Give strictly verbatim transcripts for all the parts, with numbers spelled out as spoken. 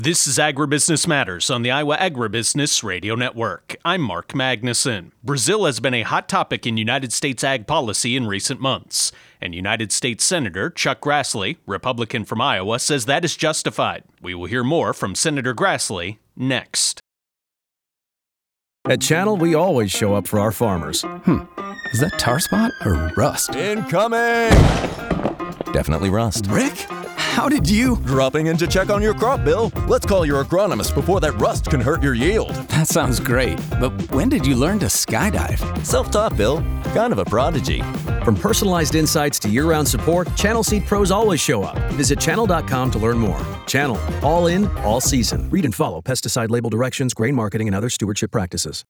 This is Agribusiness Matters on the Iowa Agribusiness Radio Network. I'm Mark Magnuson. Brazil has been a hot topic in United States ag policy in recent months, and United States Senator Chuck Grassley, Republican from Iowa, says that is justified. We will hear more from Senator Grassley next. At Channel, we always show up for our farmers. Hmm, is that tar spot or rust? Incoming! Definitely rust. Rick? How did you? Dropping in to check on your crop, Bill. Let's call your agronomist before that rust can hurt your yield. That sounds great, but when did you learn to skydive? Self-taught, Bill. Kind of a prodigy. From personalized insights to year-round support, Channel Seed Pros always show up. Visit channel dot com to learn more. Channel, all in, all season. Read and follow pesticide label directions, grain marketing, and other stewardship practices.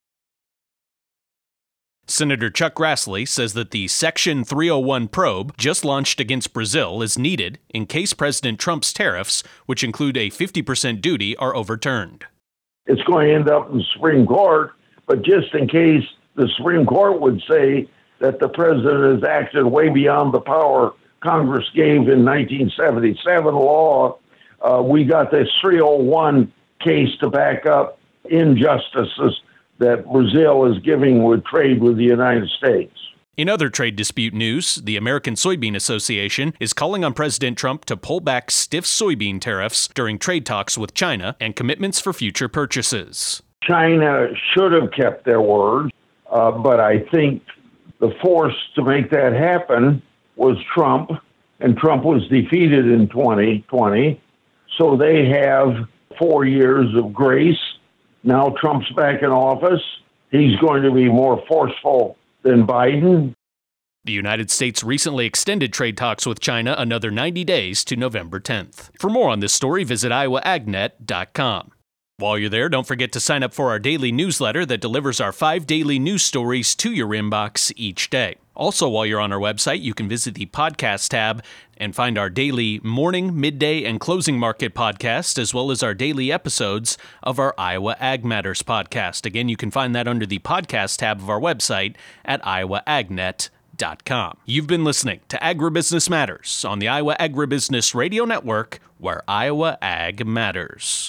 Senator Chuck Grassley says that the Section three oh one probe just launched against Brazil is needed in case President Trump's tariffs, which include a fifty percent duty, are overturned. It's going to end up in the Supreme Court, but just in case the Supreme Court would say that the president has acted way beyond the power Congress gave in nineteen seventy-seven law, uh, we got this three oh one case to back up injustices that Brazil is giving with trade with the United States. In other trade dispute news, the American Soybean Association is calling on President Trump to pull back stiff soybean tariffs during trade talks with China and commitments for future purchases. China should have kept their word, uh, but I think the force to make that happen was Trump, and Trump was defeated in twenty twenty, so they have four years of grace. Now Trump's back in office. He's going to be more forceful than Biden. The United States recently extended trade talks with China another ninety days to November tenth. For more on this story, visit iowa ag net dot com. While you're there, don't forget to sign up for our daily newsletter that delivers our five daily news stories to your inbox each day. Also, while you're on our website, you can visit the podcast tab and find our daily morning, midday, and closing market podcast, as well as our daily episodes of our Iowa Ag Matters podcast. Again, you can find that under the podcast tab of our website at iowa ag net dot com. You've been listening to Agribusiness Matters on the Iowa Agribusiness Radio Network, where Iowa Ag matters.